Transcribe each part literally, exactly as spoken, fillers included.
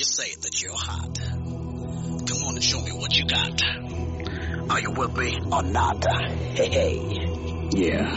say that you're hot. Come on and show me what you got. Are you with me or not? Hey, hey. Yeah.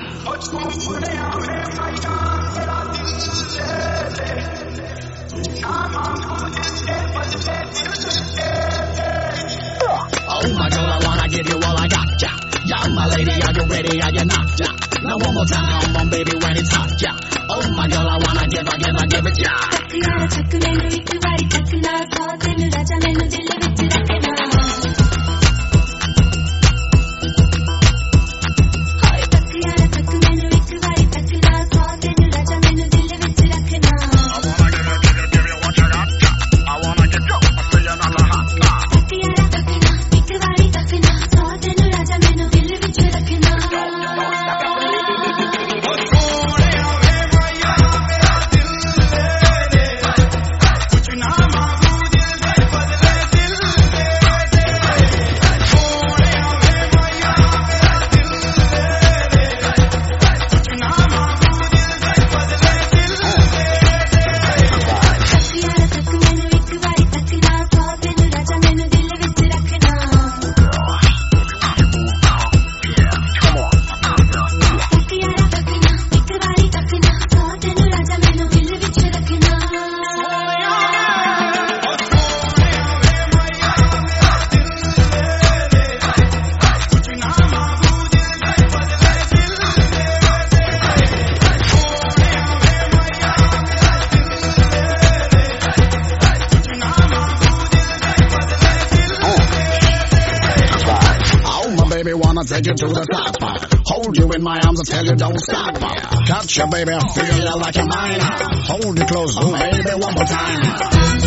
Oh my girl, I wanna give you all I got, yeah. Yeah, my lady, are you ready? Are you not? Yeah. Now one more time, come on, baby, when it's hot, yeah. Oh my girl, I wanna give, I give, I give it, yeah. तकिया तक मैनू एक बारी तकना सौ दिन राजा मैनू दिल विच रखना हाय तकिया तक मैनू एक बारी तकना सौ दिन राजा मैनू दिल विच रखना I wanna get you, I wanna get you, I feel you not a hot तकिया तकना एक बारी तकना सौ दिन राजा मैनू दिल विच रखना Baby, wanna take you to the top. Hold you in my arms and tell you don't stop. Touch you, baby, I feel you like you're mine. Hold you close, oh, baby, one more time.